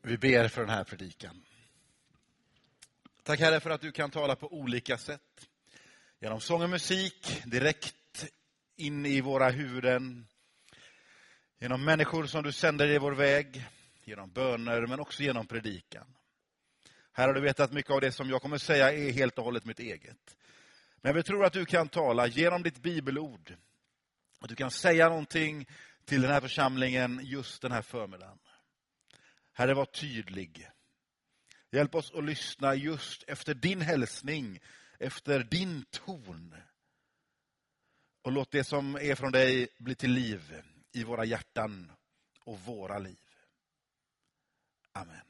Vi ber för den här predikan. Tack Herre för att du kan tala på olika sätt. Genom sång och musik, direkt in i våra huvuden. Genom människor som du sänder i vår väg. Genom böner men också genom predikan. Herre, du vet att mycket av det som jag kommer säga är helt och hållet mitt eget. Men vi tror att du kan tala genom ditt bibelord. Att du kan säga någonting till den här församlingen just den här förmiddagen. Herre, var tydlig. Hjälp oss att lyssna just efter din hälsning, efter din ton. Och låt det som är från dig bli till liv i våra hjärtan och våra liv. Amen.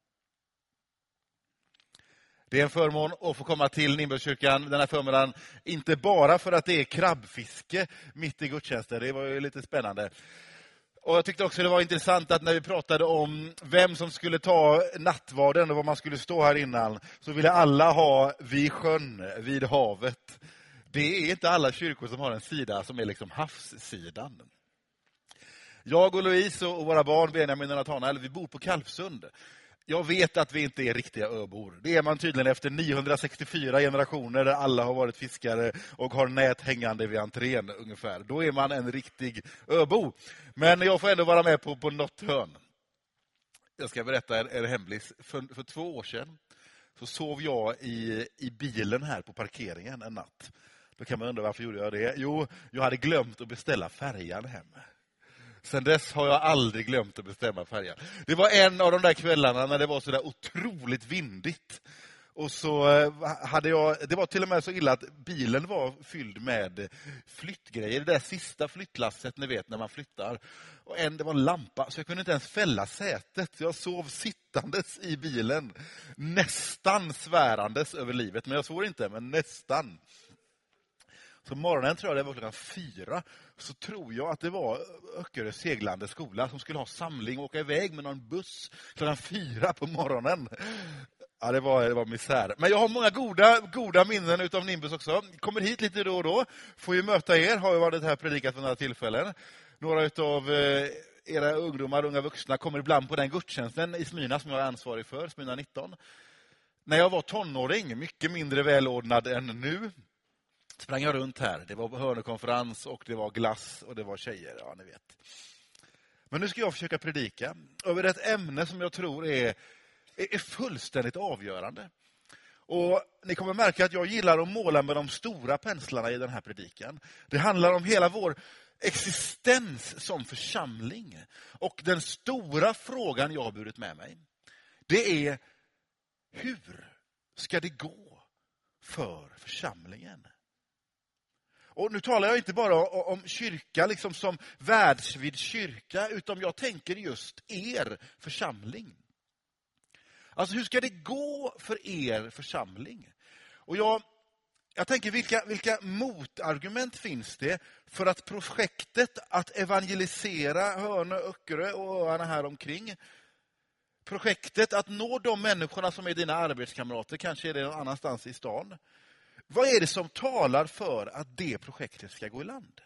Det är en förmån att få komma till Nimbulskyrkan den här förmiddagen. Inte bara för att det är krabbfiske mitt i gudstjänsten. Det var ju lite spännande. Och jag tyckte också det var intressant att när vi pratade om vem som skulle ta nattvarden och vad man skulle stå här innan, så ville alla ha vid sjön, vid havet. Det är inte alla kyrkor som har en sida som är liksom havssidan. Jag och Louise och våra barn, Benjamin och Nathanael, vi bor på Kalvsund. Jag vet att vi inte är riktiga öbor. Det är man tydligen efter 964 generationer där alla har varit fiskare och har nät hängande vid entrén ungefär. Då är man en riktig öbo. Men jag får ändå vara med på något hörn. Jag ska berätta er hemlis. För 2 år sedan så sov jag i bilen här på parkeringen en natt. Då kan man undra varför gjorde jag det. Jo, jag hade glömt att beställa färjan hem. Sen dess har jag aldrig glömt att bestämma färjan. Det var en av de där kvällarna när det var så där otroligt vindigt. Och så hade jag, det var till och med så illa att bilen var fylld med flyttgrejer. Det där sista flyttlasset, ni vet, när man flyttar. Och det var en lampa, så jag kunde inte ens fälla sätet. Jag sov sittandes i bilen. Nästan svärandes över livet. Men jag svor inte, men nästan. Så morgonen tror jag det var klockan 4. Så tror jag att det var Öckerö seglande skola som skulle ha samling och åka iväg med någon buss klockan 4 på morgonen. Ja, det var misär. Men jag har många goda minnen utav Nimbus också. Kommer hit lite då och då. Får ju möta er. Har ju varit här predikat vid några tillfällen. Några utav era ungdomar, unga vuxna kommer ibland på den gudstjänsten i Smyna som jag är ansvarig för, Smyna 19. När jag var tonåring, mycket mindre välordnad än nu, sprang jag runt här. Det var hörnekonferens och det var glass och det var tjejer, ja ni vet. Men nu ska jag försöka predika över ett ämne som jag tror är fullständigt avgörande. Och ni kommer märka att jag gillar att måla med de stora penslarna i den här predikan. Det handlar om hela vår existens som församling. Och den stora frågan jag har burit med mig, det är: hur ska det gå för församlingen? Och nu talar jag inte bara om kyrka liksom som världsvid kyrka, utan jag tänker just er församling. Alltså hur ska det gå för er församling? Och jag tänker vilka motargument finns det för att projektet att evangelisera Hörne, Öckerö och öarna här omkring, projektet att nå de människorna som är dina arbetskamrater, kanske är det någon annanstans i stan. Vad är det som talar för att det projektet ska gå i land?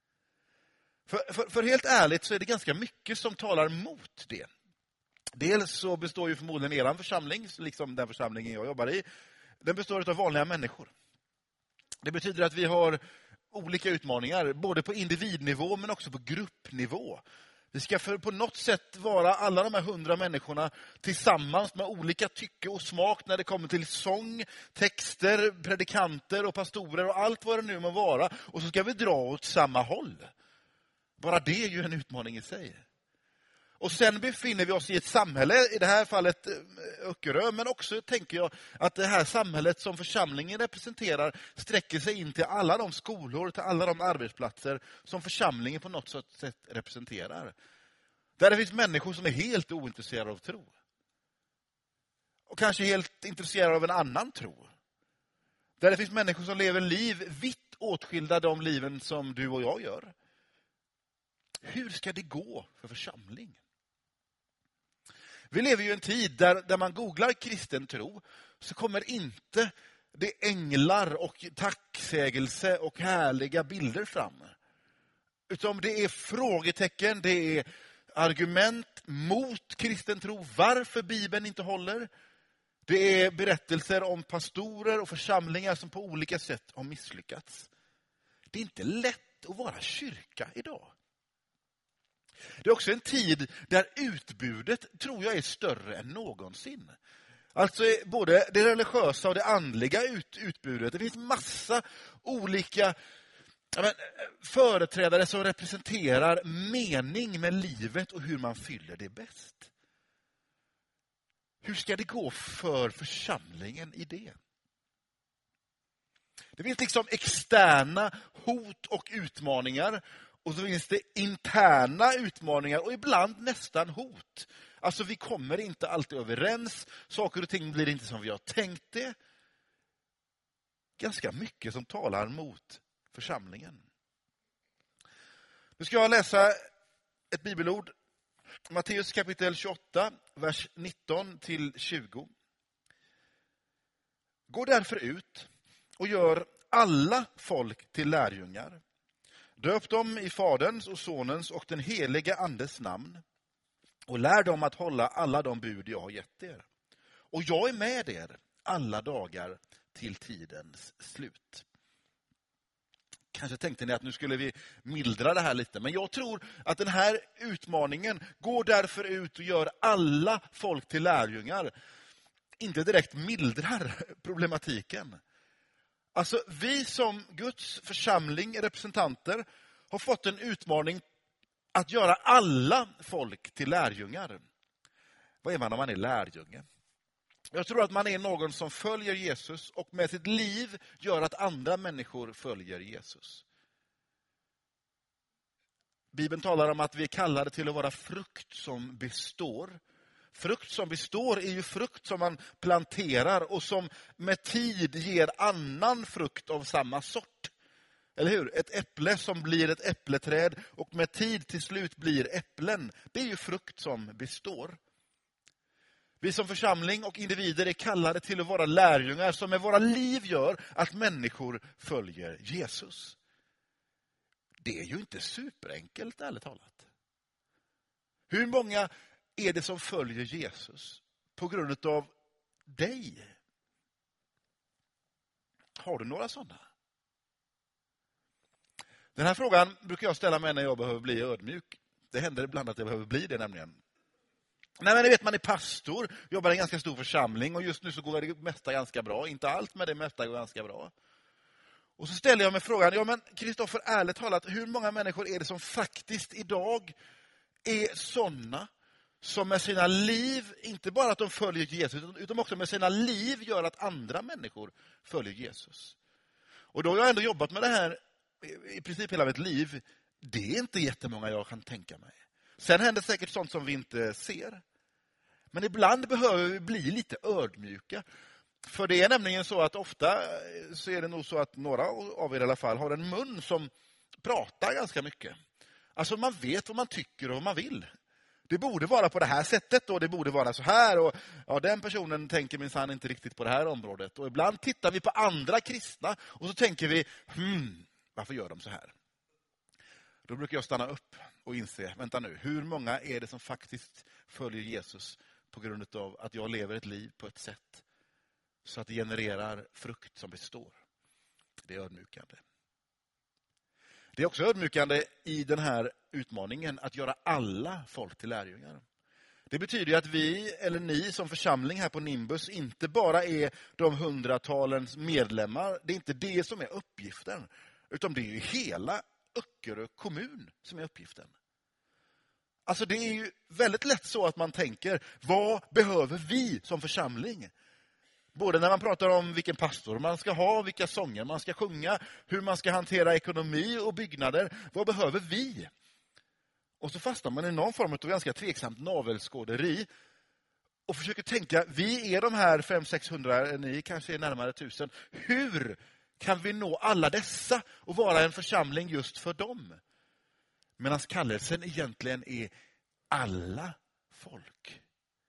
För helt ärligt så är det ganska mycket som talar mot det. Dels så består ju förmodligen er församling, liksom den församlingen jag jobbar i, den består av vanliga människor. Det betyder att vi har olika utmaningar, både på individnivå men också på gruppnivå. Vi ska på något sätt vara alla de här 100 människorna tillsammans med olika tycke och smak när det kommer till sång, texter, predikanter och pastorer och allt vad det nu må vara. Och så ska vi dra åt samma håll. Bara det är ju en utmaning i sig. Och sen befinner vi oss i ett samhälle, i det här fallet Öckerö, men också tänker jag att det här samhället som församlingen representerar sträcker sig in till alla de skolor, till alla de arbetsplatser som församlingen på något sätt representerar. Där det finns människor som är helt ointresserade av tro. Och kanske helt intresserade av en annan tro. Där det finns människor som lever liv vitt åtskilda de liven som du och jag gör. Hur ska det gå för församling? Vi lever ju i en tid där man googlar kristen tro så kommer inte det änglar och tacksägelse och härliga bilder fram. Utan det är frågetecken, det är argument mot kristen tro, varför Bibeln inte håller. Det är berättelser om pastorer och församlingar som på olika sätt har misslyckats. Det är inte lätt att vara kyrka idag. Det är också en tid där utbudet tror jag är större än någonsin. Alltså både det religiösa och det andliga utbudet. Det finns massa olika företrädare som representerar mening med livet och hur man fyller det bäst. Hur ska det gå för församlingen i det? Det finns liksom externa hot och utmaningar. Och så finns det interna utmaningar och ibland nästan hot. Alltså vi kommer inte alltid överens. Saker och ting blir inte som vi har tänkt det. Ganska mycket som talar mot församlingen. Nu ska jag läsa ett bibelord. Matteus kapitel 28, vers 19-20. Gå därför ut och gör alla folk till lärjungar. Döp dem i Faderns och Sonens och den helige Andes namn. Och lär dem att hålla alla de bud jag har gett er. Och jag är med er alla dagar till tidens slut. Kanske tänkte ni att nu skulle vi mildra det här lite. Men jag tror att den här utmaningen, går därför ut och gör alla folk till lärjungar, inte direkt mildrar problematiken. Alltså vi som Guds församling, representanter, har fått en utmaning att göra alla folk till lärjungar. Vad är man om man är lärjunge? Jag tror att man är någon som följer Jesus och med sitt liv gör att andra människor följer Jesus. Bibeln talar om att vi är kallade till att vara frukt som består. Frukt som består är ju frukt som man planterar och som med tid ger annan frukt av samma sort. Eller hur? Ett äpple som blir ett äppleträd och med tid till slut blir äpplen. Det är ju frukt som består. Vi som församling och individer är kallade till att vara lärjungar som med våra liv gör att människor följer Jesus. Det är ju inte superenkelt, ärligt talat. Hur många är det som följer Jesus på grund av dig? Har du några sådana? Den här frågan brukar jag ställa mig när jag behöver bli ödmjuk. Det händer ibland att jag behöver bli det nämligen. Nej, men ni vet, man är pastor, jobbar i en ganska stor församling och just nu så går det mesta ganska bra. Inte allt, men det mesta går ganska bra. Och så ställer jag mig frågan, ja men Kristoffer, ärligt talat, hur många människor är det som faktiskt idag är sådana som med sina liv, inte bara att de följer Jesus, utan också med sina liv gör att andra människor följer Jesus? Och då har jag ändå jobbat med det här i princip hela mitt liv. Det är inte jättemånga jag kan tänka mig. Sen händer säkert sånt som vi inte ser. Men ibland behöver vi bli lite ödmjuka. För det är nämligen så att ofta så är det nog så att några av er i alla fall har en mun som pratar ganska mycket. Alltså man vet vad man tycker och vad man vill. Det borde vara på det här sättet och det borde vara så här. Och ja, den personen tänker minsann inte riktigt på det här området. Och ibland tittar vi på andra kristna och så tänker vi, varför gör de så här? Då brukar jag stanna upp och inse, vänta nu, hur många är det som faktiskt följer Jesus på grund av att jag lever ett liv på ett sätt så att det genererar frukt som består? Det är ödmjukande. Det är också ödmjukande i den här utmaningen att göra alla folk till lärjungar. Det betyder att vi, eller ni som församling här på Nimbus, inte bara är de hundratalens medlemmar. Det är inte det som är uppgiften, utan det är ju hela Öckerö kommun som är uppgiften. Alltså det är ju väldigt lätt så att man tänker, vad behöver vi som församling? Både när man pratar om vilken pastor man ska ha, vilka sånger man ska sjunga, hur man ska hantera ekonomi och byggnader. Vad behöver vi? Och så fastnar man i någon form av ganska tveksamt navelskåderi och försöker tänka, vi är de här 500-600, ni kanske är närmare 1000. Hur kan vi nå alla dessa och vara en församling just för dem? Medan kallelsen egentligen är alla folk.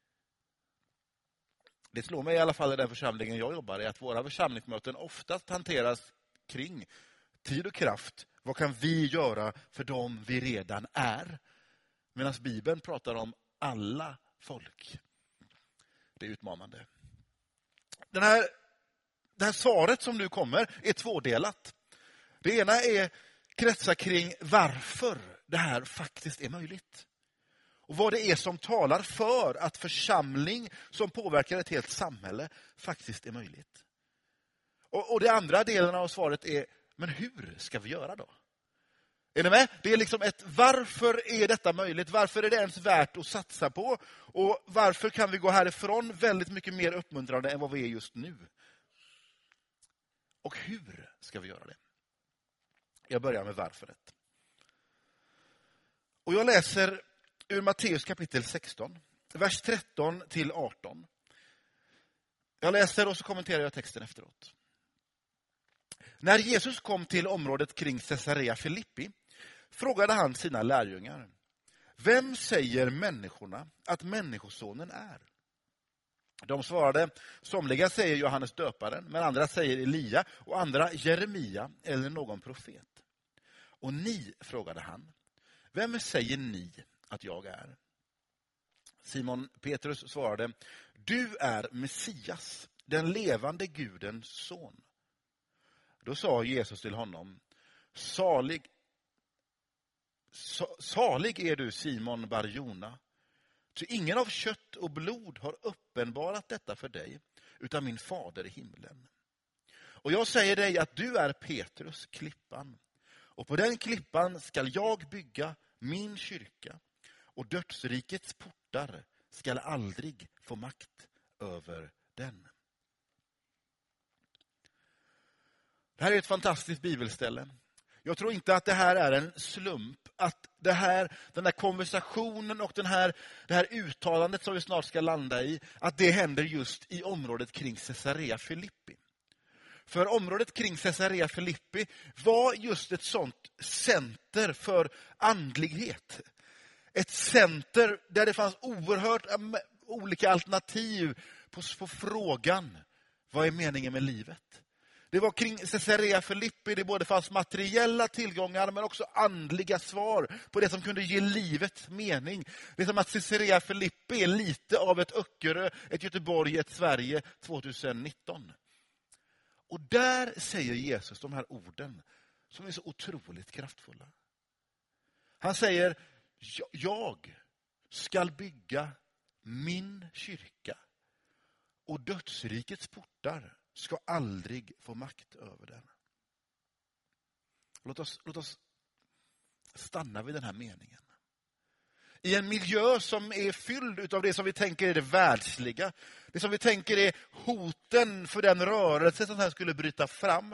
Det slår mig i alla fall i den församlingen jag jobbar i att våra församlingsmöten oftast hanteras kring tid och kraft. Vad kan vi göra för dem vi redan är? Medan Bibeln pratar om alla folk. Det är utmanande. Det här svaret som nu kommer är tvådelat. Det ena är kretsar kring varför det här faktiskt är möjligt. Och vad det är som talar för att församling som påverkar ett helt samhälle faktiskt är möjligt. Och det andra delen av svaret är, men hur ska vi göra då? Är ni med? Det är liksom ett varför är detta möjligt? Varför är det ens värt att satsa på? Och varför kan vi gå härifrån väldigt mycket mer uppmuntrande än vad vi är just nu? Och hur ska vi göra det? Jag börjar med varföret. Och jag läser ur Matteus kapitel 16, vers 13 till 18. Jag läser och så kommenterar jag texten efteråt. När Jesus kom till området kring Caesarea Filippi frågade han sina lärjungar: vem säger människorna att människosonen är? De svarade: somliga säger Johannes döparen, men andra säger Elia och andra Jeremia eller någon profet. Och ni, frågade han, vem säger ni att jag är? Simon Petrus svarade: du är Messias, den levande Gudens son. Då sa Jesus till honom: salig är du, Simon Barjona, ty ingen av kött och blod har uppenbarat detta för dig, utan min fader i himlen. Och jag säger dig att du är Petrus, klippan, och på den klippan skall jag bygga min kyrka, och dödsrikets portar skall aldrig få makt över den. Det här är ett fantastiskt bibelställe. Jag tror inte att det här är en slump. Att den här konversationen och det här uttalandet som vi snart ska landa i, att det händer just i området kring Caesarea Filippi. För området kring Caesarea Filippi var just ett sånt center för andlighet. Ett center där det fanns oerhört olika alternativ på frågan: vad är meningen med livet? Det var kring Caesarea Filippi det både fanns materiella tillgångar men också andliga svar på det som kunde ge livet mening. Det är som att Caesarea Filippi är lite av ett Öckerö, ett Göteborg, ett Sverige 2019. Och där säger Jesus de här orden som är så otroligt kraftfulla. Han säger: jag ska bygga min kyrka, och dödsrikets portar ska aldrig få makt över den. Låt oss stanna vid den här meningen. I en miljö som är fylld av det som vi tänker är det världsliga, det som vi tänker är hoten för den rörelse som här skulle bryta fram.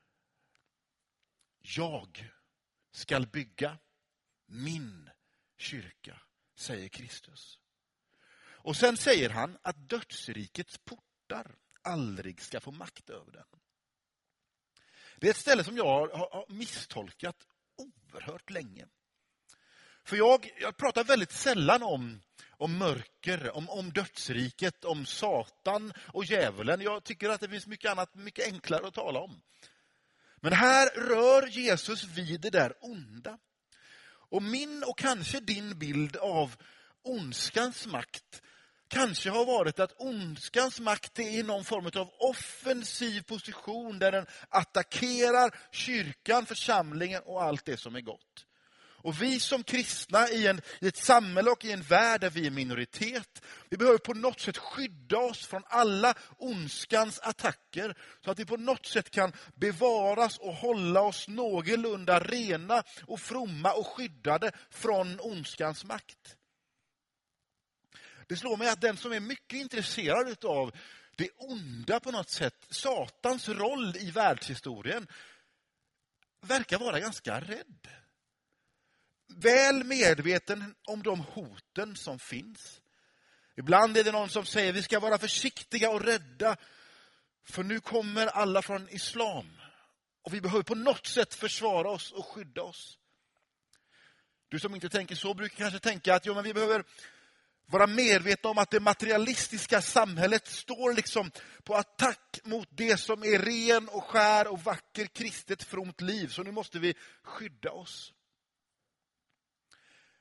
Jag ska bygga min kyrka, säger Kristus. Och sen säger han att dödsrikets portar aldrig ska få makt över den. Det är ett ställe som jag har misstolkat oerhört länge. För jag pratar väldigt sällan om mörker, om dödsriket, om Satan och djävulen. Jag tycker att det finns mycket annat mycket enklare att tala om. Men här rör Jesus vid det där onda. Och min och kanske din bild av ondskans makt kanske har varit att ondskans makt är i någon form av offensiv position där den attackerar kyrkan, församlingen och allt det som är gott. Och vi som kristna i ett samhälle och i en värld där vi är minoritet, vi behöver på något sätt skydda oss från alla ondskans attacker så att vi på något sätt kan bevaras och hålla oss någorlunda rena och fromma och skyddade från ondskans makt. Det slår mig att den som är mycket intresserad av det onda på något sätt, Satans roll i världshistorien, verkar vara ganska rädd. Väl medveten om de hoten som finns. Ibland är det någon som säger vi ska vara försiktiga och rädda, för nu kommer alla från islam. Och vi behöver på något sätt försvara oss och skydda oss. Du som inte tänker så brukar kanske tänka att men vi behöver vara medvetna om att det materialistiska samhället står liksom på attack mot det som är ren och skär och vacker kristet fromt liv. Så nu måste vi skydda oss.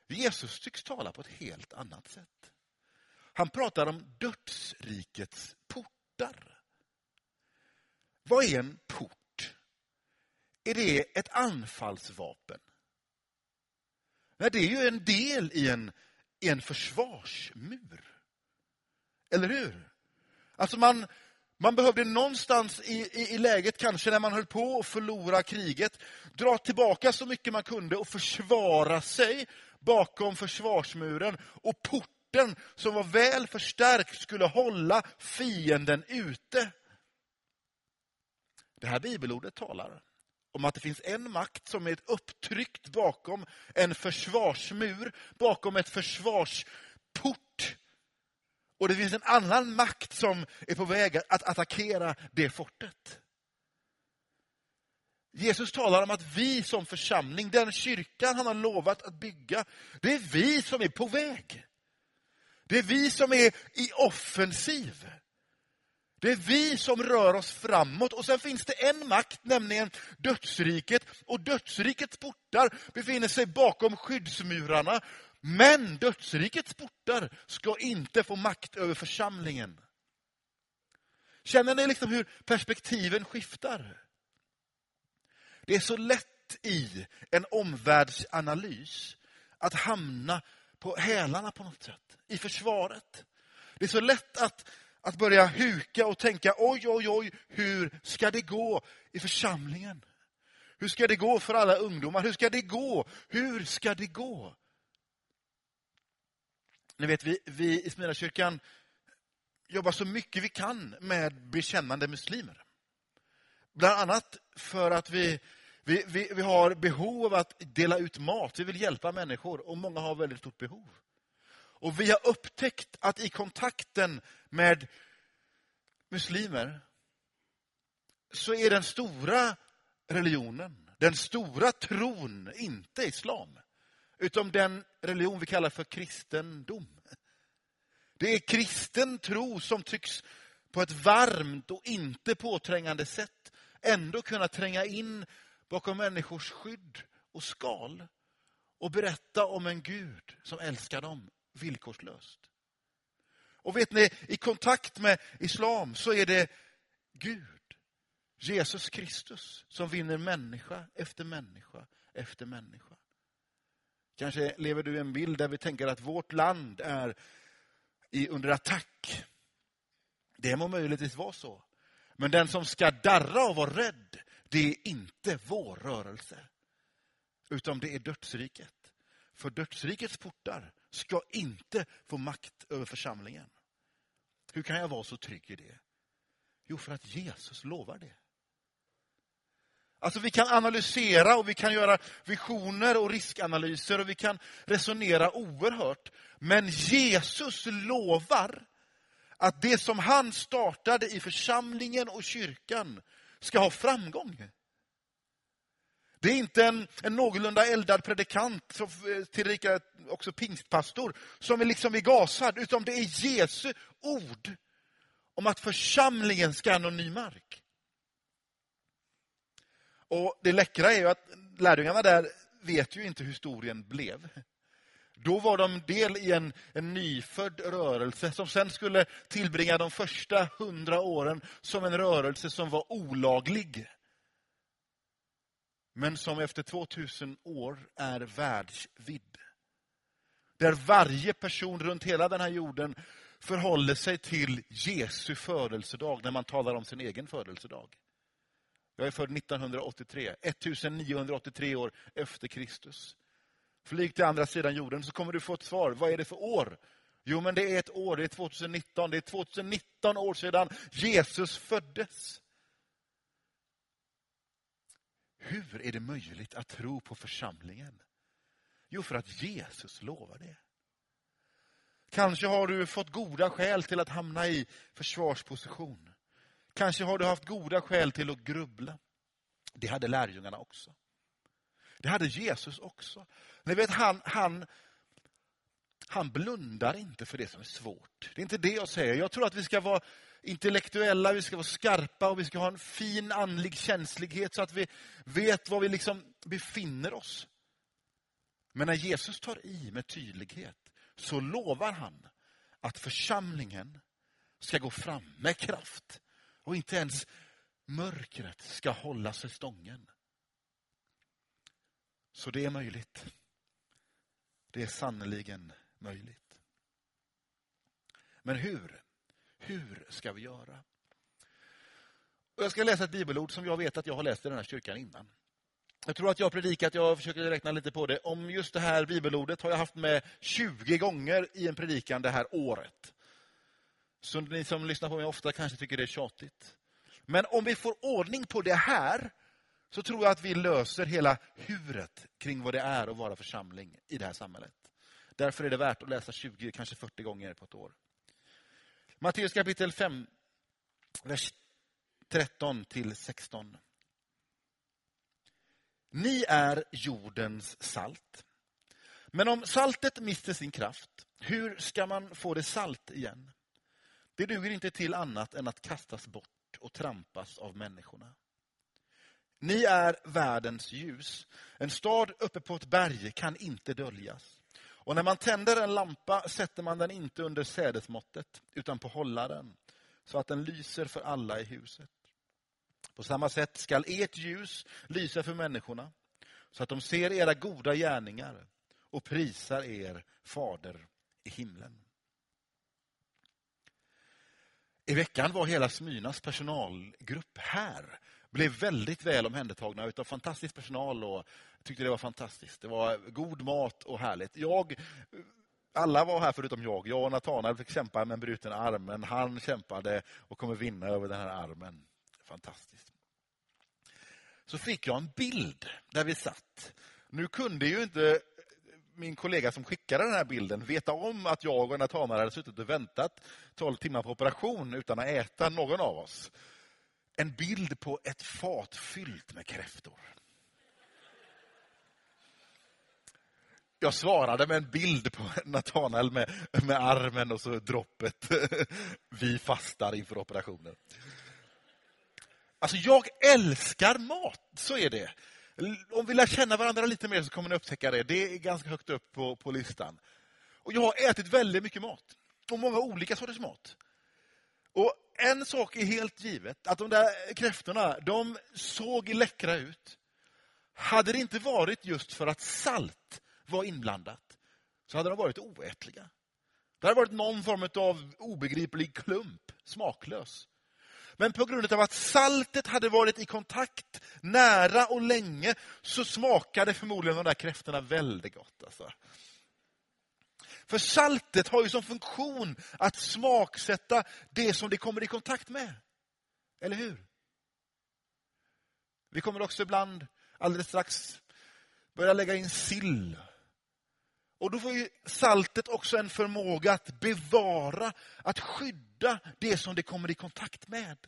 Jesus tycks tala på ett helt annat sätt. Han pratar om dödsrikets portar. Vad är en port? Är det ett anfallsvapen? Nej, det är ju en del i en försvarsmur. Eller hur? Alltså man behövde någonstans i läget, kanske när man höll på att förlora kriget, dra tillbaka så mycket man kunde och försvara sig bakom försvarsmuren. Och porten som var väl förstärkt skulle hålla fienden ute. Det här bibelordet talar om att det finns en makt som är upptryckt bakom en försvarsmur, bakom ett försvarsport. Och det finns en annan makt som är på väg att attackera det fortet. Jesus talar om att vi som församling, den kyrkan han har lovat att bygga, det är vi som är på väg. Det är vi som är i offensiv. Det är vi som rör oss framåt. Och sen finns det en makt, nämligen dödsriket. Och dödsrikets portar befinner sig bakom skyddsmurarna. Men dödsrikets portar ska inte få makt över församlingen. Känner ni liksom hur perspektiven skiftar? Det är så lätt i en omvärldsanalys att hamna på hälarna på något sätt. I försvaret. Det är så lätt att börja huka och tänka, oj, hur ska det gå i församlingen? Hur ska det gå för alla ungdomar? Hur ska det gå? Ni vet, vi i Smyrnakyrkan jobbar så mycket vi kan med bekännande muslimer. Bland annat för att vi har behov av att dela ut mat. Vi vill hjälpa människor och många har väldigt stort behov. Och vi har upptäckt att i kontakten med muslimer så är den stora religionen, den stora tron inte islam. Utom den religion vi kallar för kristendom. Det är kristen tro som tycks på ett varmt och inte påträngande sätt ändå kunna tränga in bakom människors skydd och skal och berätta om en Gud som älskar dem villkorslöst. Och vet ni, i kontakt med islam så är det Gud, Jesus Kristus, som vinner människa efter människa efter människa. Kanske lever du i en bild där vi tänker att vårt land är under attack. Det må möjligtvis vara så. Men den som ska darra och vara rädd, det är inte vår rörelse. Utan det är dödsriket. För dödsrikets portar ska inte få makt över församlingen. Hur kan jag vara så trygg i det? Jo, för att Jesus lovar det. Alltså vi kan analysera och vi kan göra visioner och riskanalyser och vi kan resonera oerhört. Men Jesus lovar att det som han startade i församlingen och kyrkan ska ha framgång. Det är inte en någorlunda eldad predikant, som tillika också pingstpastor, som är liksom i gasad, utan det är Jesu ord om att församlingen ska nå ny mark. Och det läckra är ju att lärjungarna där vet ju inte hur historien blev. Då var de del i en nyfödd rörelse som sen skulle tillbringa de första 100 åren som en rörelse som var olaglig. Men som efter 2000 år är världsvidd. Där varje person runt hela den här jorden förhåller sig till Jesu födelsedag när man talar om sin egen födelsedag. Jag är född 1983, 1983 år efter Kristus. Flyg till andra sidan jorden så kommer du få ett svar. Vad är det för år? Jo, men det är ett år, det är 2019. Det är 2019 år sedan Jesus föddes. Hur är det möjligt att tro på församlingen? Jo, för att Jesus lovar det. Kanske har du fått goda skäl till att hamna i försvarsposition. Kanske har du haft goda skäl till att grubbla. Det hade lärjungarna också. Det hade Jesus också. Ni vet, han blundar inte för det som är svårt. Det är inte det jag säger. Jag tror att vi ska vara intellektuella, vi ska vara skarpa och vi ska ha en fin andlig känslighet så att vi vet var vi liksom befinner oss. Men när Jesus tar i med tydlighet så lovar han att församlingen ska gå fram med kraft. Och inte ens mörkret ska hålla sig stången. Så det är möjligt. Det är sannoliken möjligt. Men hur? Hur ska vi göra? Och jag ska läsa ett bibelord som jag vet att jag har läst i den här kyrkan innan. Jag tror att jag har predikat, jag försöker räkna lite på det. Om just det här bibelordet har jag haft med 20 gånger i en predikan det här året. Så ni som lyssnar på mig ofta kanske tycker det är tjatigt. Men om vi får ordning på det här så tror jag att vi löser hela huret kring vad det är att vara församling i det här samhället. Därför är det värt att läsa 20, kanske 40 gånger på ett år. Matteus kapitel 5, vers 13-16. Ni är jordens salt. Men om saltet mister sin kraft, hur ska man få det salt igen? Det duger inte till annat än att kastas bort och trampas av människorna. Ni är världens ljus. En stad uppe på ett berg kan inte döljas. Och när man tänder en lampa sätter man den inte under sädesmåttet utan på hållaren, så att den lyser för alla i huset. På samma sätt skall ert ljus lysa för människorna, så att de ser era goda gärningar och prisar er fader i himlen. I veckan var hela Smyrnas personalgrupp här. Blev väldigt väl omhändertagna utav fantastisk personal och tyckte det var fantastiskt. Det var god mat och härligt. Alla var här förutom jag. Jag och Nathanael fick kämpa med en bruten arm, men han kämpade och kommer vinna över den här armen. Fantastiskt. Så fick jag en bild där vi satt. Nu kunde ju inte min kollega som skickade den här bilden veta om att jag och Nathanael hade suttit och väntat 12 timmar på operation utan att äta någon av oss. En bild på ett fat fyllt med kräftor. Jag svarade med en bild på Nathanael med armen och så droppet. Vi fastar inför operationen. Alltså jag älskar mat, så är det. Om vi lär känna varandra lite mer så kommer ni upptäcka det. Det är ganska högt upp på listan. Och jag har ätit väldigt mycket mat. Och många olika sorters mat. Och en sak är helt givet. Att de där kräftorna, de såg läckra ut. Hade det inte varit just för att salt var inblandat så hade de varit oätliga. Det hade varit någon form av obegriplig klump, smaklös. Men på grund av att saltet hade varit i kontakt nära och länge så smakade förmodligen de där kräftorna väldigt gott. Alltså. För saltet har ju som funktion att smaksätta det som det kommer i kontakt med. Eller hur? Vi kommer också ibland alldeles strax börja lägga in sill. Och då får ju saltet också en förmåga att bevara, att skydda det som det kommer i kontakt med.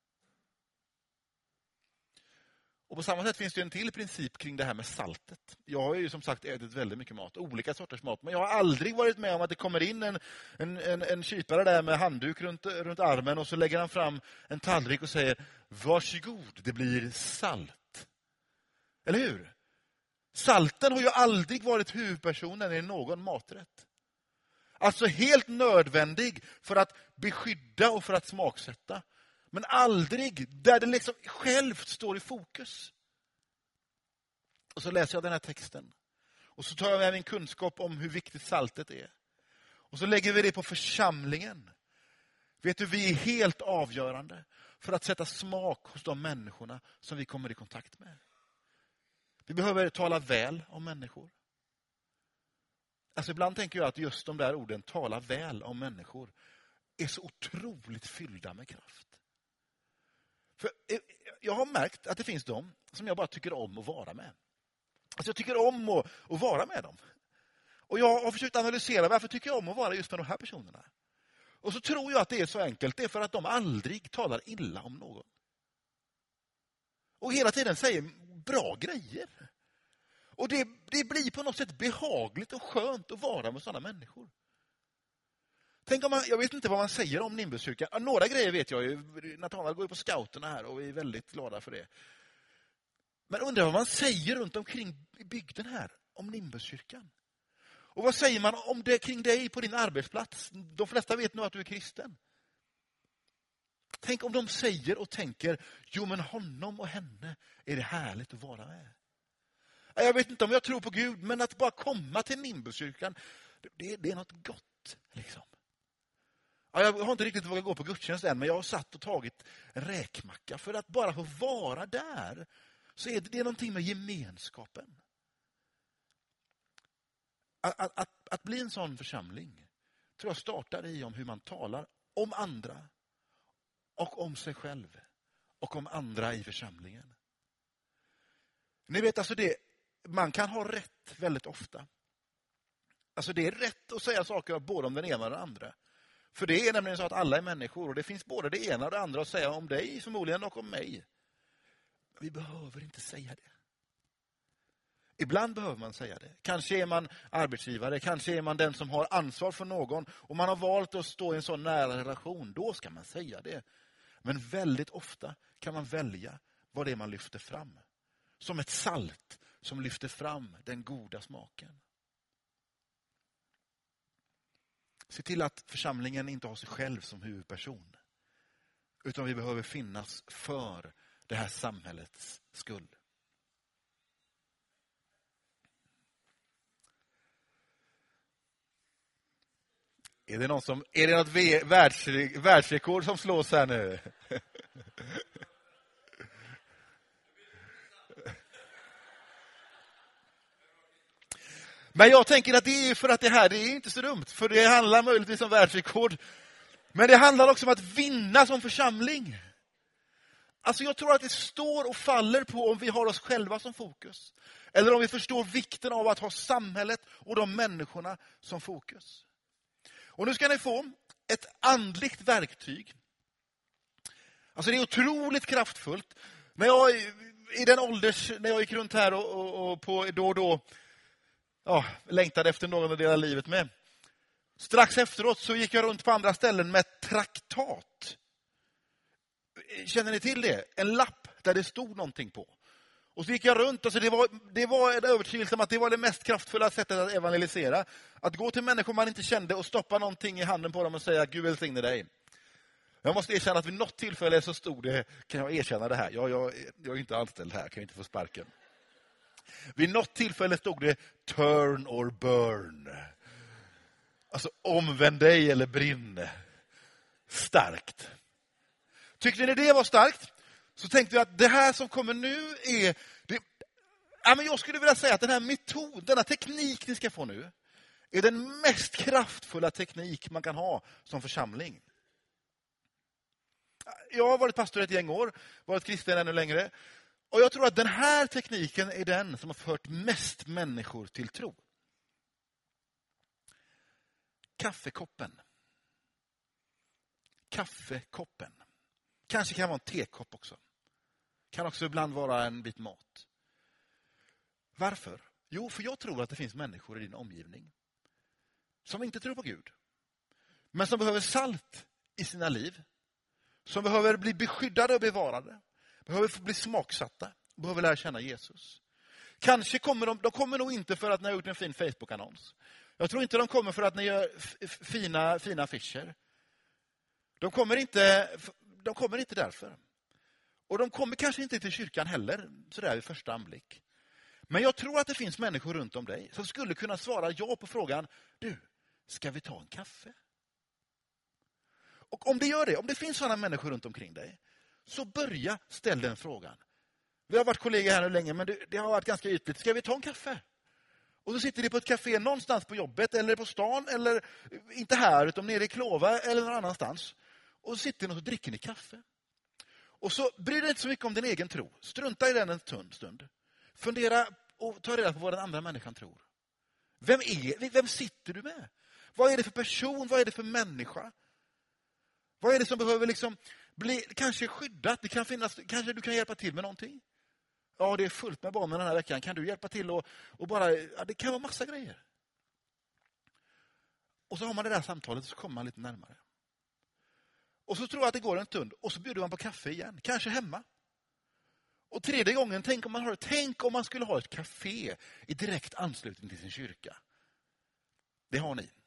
Och på samma sätt finns det en till princip kring det här med saltet. Jag har ju som sagt ätit väldigt mycket mat, olika sorters mat. Men jag har aldrig varit med om att det kommer in en kypare där med handduk runt armen och så lägger han fram en tallrik och säger varsågod, det blir salt. Eller hur? Salten har ju aldrig varit huvudpersonen i någon maträtt. Alltså helt nödvändig för att beskydda och för att smaksätta. Men aldrig där det liksom självt står i fokus. Och så läser jag den här texten. Och så tar jag med min kunskap om hur viktigt saltet är. Och så lägger vi det på församlingen. Vet du, vi är helt avgörande för att sätta smak hos de människorna som vi kommer i kontakt med. Vi behöver tala väl om människor. Alltså ibland tänker jag att just de där orden, tala väl om människor, är så otroligt fyllda med kraft. För jag har märkt att det finns de som jag bara tycker om att vara med. Alltså jag tycker om att vara med dem. Och jag har försökt analysera varför tycker jag om att vara just med de här personerna. Och så tror jag att det är så enkelt. Det är för att de aldrig talar illa om någon. Och hela tiden säger bra grejer. Och det blir på något sätt behagligt och skönt att vara med sådana människor. Tänk om jag vet inte vad man säger om Nimbuskyrkan. Några grejer vet jag ju. Nathanael går ju på scouterna här och vi är väldigt glada för det. Men undrar vad man säger runt omkring i bygden här om Nimbuskyrkan? Och vad säger man om det kring dig på din arbetsplats? De flesta vet nog att du är kristen. Tänk om de säger och tänker, jo men honom och henne är det härligt att vara med. Jag vet inte om jag tror på Gud, men att bara komma till Nimbuskyrkan, det är något gott. Liksom. Jag har inte riktigt vågat gå på gudstjänst än, men jag har satt och tagit en räkmacka för att bara få vara där. Så är det någonting med gemenskapen. Att bli en sån församling tror jag startar i om hur man talar om andra och om sig själv och om andra i församlingen. Ni vet alltså det, man kan ha rätt väldigt ofta. Alltså det är rätt att säga saker både om den ena och den andra. För det är nämligen så att alla är människor och det finns både det ena och det andra att säga om dig förmodligen och om mig. Vi behöver inte säga det. Ibland behöver man säga det. Kanske är man arbetsgivare, kanske är man den som har ansvar för någon och man har valt att stå i en sån nära relation. Då ska man säga det. Men väldigt ofta kan man välja vad det är man lyfter fram. Som ett salt som lyfter fram den goda smaken. Se till att församlingen inte har sig själv som huvudperson. Utan vi behöver finnas för det här samhällets skull. Är det något världsrekord som slås här nu? Men jag tänker att det är för att det här är inte så dumt. För det handlar möjligtvis om världsrekord. Men det handlar också om att vinna som församling. Alltså jag tror att det står och faller på om vi har oss själva som fokus. Eller om vi förstår vikten av att ha samhället och de människorna som fokus. Och nu ska ni få ett andligt verktyg. Alltså det är otroligt kraftfullt. När jag i den ålders, när jag gick runt här och på då och då längtade efter någon att dela livet med. Strax efteråt så gick jag runt på andra ställen med traktat. Känner ni till det? En lapp där det stod någonting på. Och så gick jag runt och så det var en övertygelse om att det var det mest kraftfulla sättet att evangelisera. Att gå till människor man inte kände och stoppa någonting i handen på dem och säga Gud välsigne dig. Jag måste erkänna att vid något tillfälle så stod det, kan jag erkänna det här? Jag är inte anställd här, kan jag inte få sparken. Vid något tillfälle stod det turn or burn. Alltså omvänd dig eller brinn. Starkt. Tyckte ni det var starkt? Så tänkte jag att det här som kommer nu är... men jag skulle vilja säga att den här metod, denna teknik ni ska få nu är den mest kraftfulla teknik man kan ha som församling. Jag har varit pastor ett gäng år, varit kristen ännu längre. Och jag tror att den här tekniken är den som har fört mest människor till tro. Kaffekoppen. Kaffekoppen. Kanske kan vara en tekopp också. Kan också ibland vara en bit mat. Varför? Jo, för jag tror att det finns människor i din omgivning som inte tror på Gud. Men som behöver salt i sina liv. Som behöver bli beskyddade och bevarade. Behöver bli smaksatta. Behöver lära känna Jesus. Kanske kommer de kommer nog inte för att ni har gjort en fin Facebook-annons. Jag tror inte de kommer för att ni gör fina affischer. De kommer inte därför. Och de kommer kanske inte till kyrkan heller, sådär vid första anblick. Men jag tror att det finns människor runt om dig som skulle kunna svara ja på frågan, du, ska vi ta en kaffe? Och om det gör det, om det finns sådana människor runt omkring dig, så ställ den frågan. Vi har varit kollegor här nu länge, men det har varit ganska ytligt. Ska vi ta en kaffe? Och så sitter ni på ett café någonstans på jobbet, eller på stan, eller inte här, utan nere i Klova, eller någon annanstans. Och så sitter ni och dricker ni kaffe. Och så bryr dig inte så mycket om din egen tro. Strunta i den en stund. Fundera och ta reda på vad den andra människan tror. Vem sitter du med? Vad är det för person? Vad är det för människa? Vad är det som behöver liksom bli kanske skyddat? Det kan finnas, kanske du kan hjälpa till med någonting. Ja, det är fullt med barnen den här veckan. Kan du hjälpa till och bara... Ja, det kan vara massa grejer. Och så har man det där samtalet och så kommer man lite närmare. Och så tror jag att det går en stund och så bjuder man på kaffe igen. Kanske hemma. Och tredje gången, tänk om man skulle ha ett café i direkt anslutning till sin kyrka. Det har ni.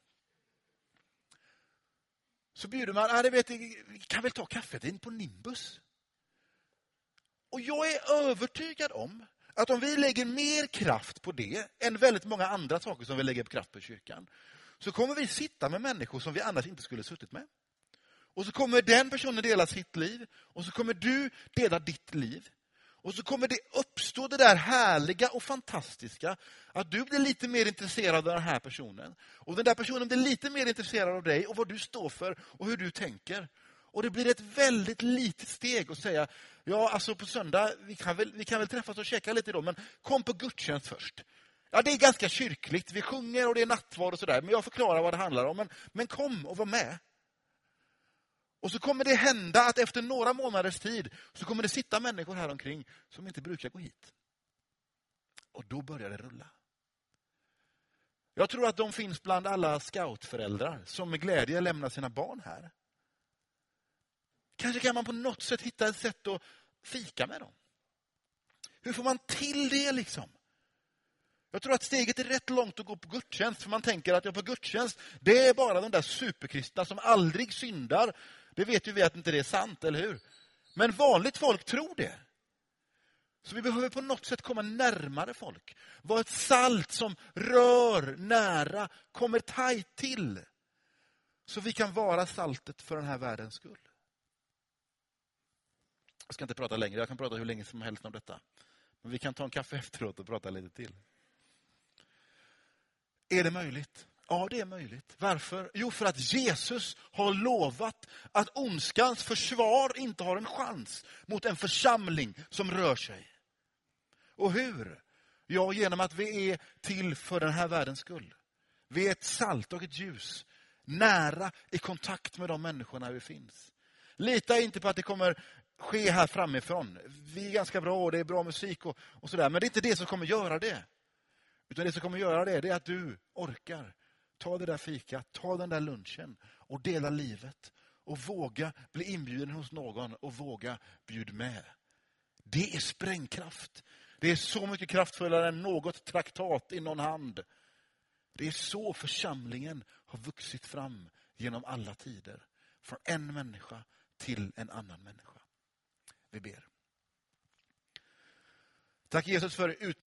Så bjuder man, vi kan väl ta kaffet in på Nimbus. Och jag är övertygad om att om vi lägger mer kraft på det än väldigt många andra saker som vi lägger kraft på i kyrkan, så kommer vi sitta med människor som vi annars inte skulle suttit med. Och så kommer den personen dela sitt liv, och så kommer du dela ditt liv. Och så kommer det uppstå det där härliga och fantastiska att du blir lite mer intresserad av den här personen. Och den där personen blir lite mer intresserad av dig och vad du står för och hur du tänker. Och det blir ett väldigt litet steg att säga, ja alltså på söndag, vi kan väl träffas och käka lite då, men kom på gudstjänst först. Ja, det är ganska kyrkligt, vi sjunger och det är nattvard och sådär, men jag förklarar vad det handlar om. Men kom och var med. Och så kommer det hända att efter några månaders tid så kommer det sitta människor här omkring som inte brukar gå hit. Och då börjar det rulla. Jag tror att de finns bland alla scoutföräldrar som med glädje lämnar sina barn här. Kanske kan man på något sätt hitta ett sätt att fika med dem. Hur får man till det liksom? Jag tror att steget är rätt långt att gå på gudstjänst. För man tänker att på gudstjänst, det är bara de där superkristna som aldrig syndar. Det vet ju vi att inte det är sant, eller hur? Men vanligt folk tror det. Så vi behöver på något sätt komma närmare folk. Vara ett salt som rör nära, kommer tajt till. Så vi kan vara saltet för den här världens skull. Jag ska inte prata längre, jag kan prata hur länge som helst om detta. Men vi kan ta en kaffe efteråt och prata lite till. Är det möjligt? Ja, det är möjligt. Varför? Jo, för att Jesus har lovat att ondskans försvar inte har en chans mot en församling som rör sig. Och hur? Ja, genom att vi är till för den här världens skull. Vi är ett salt och ett ljus. Nära i kontakt med de människorna vi finns. Lita inte på att det kommer ske här framifrån. Vi är ganska bra och det är bra musik och sådär. Men det är inte det som kommer göra det. Utan det som kommer göra det är att du orkar ta det där fika, ta den där lunchen och dela livet. Och våga bli inbjuden hos någon och våga bjuda med. Det är sprängkraft. Det är så mycket kraftfullare än något traktat i någon hand. Det är så församlingen har vuxit fram genom alla tider. Från en människa till en annan människa. Vi ber. Tack Jesus för